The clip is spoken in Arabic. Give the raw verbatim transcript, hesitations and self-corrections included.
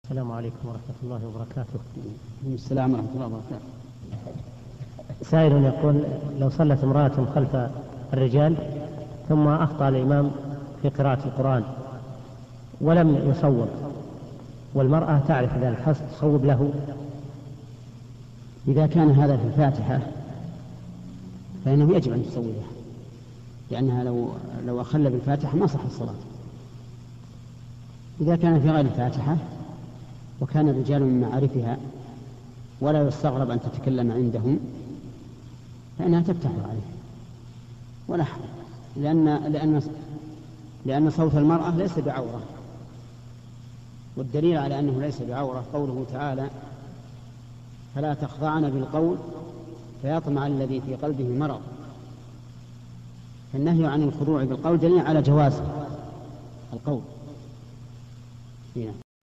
السلام عليكم ورحمة الله وبركاته. السلام ورحمة الله وبركاته. سائل يقول: لو صلت امرأة خلف الرجال ثم أخطأ الإمام في قراءة القرآن ولم يصوب، والمرأة تعرف ذلك، تصوب له؟ إذا كان هذا في الفاتحة فإنه يجب أن تصوبها، لأنها لو لو أخل بالفاتحة ما صح الصلاة. إذا كان في غير الفاتحة وكان الرجال من معارفها ولا يستغرب أن تتكلم عندهم فإنها تفتح عليه ولا حرج، لأن لأن لأن صوت المرأة ليس بعورة، والدليل على أنه ليس بعورة قوله تعالى: فلا تخضعن بالقول فيطمع الذي في قلبه مرض. فالنهي عن الخضوع بالقول دليل على جواز القول.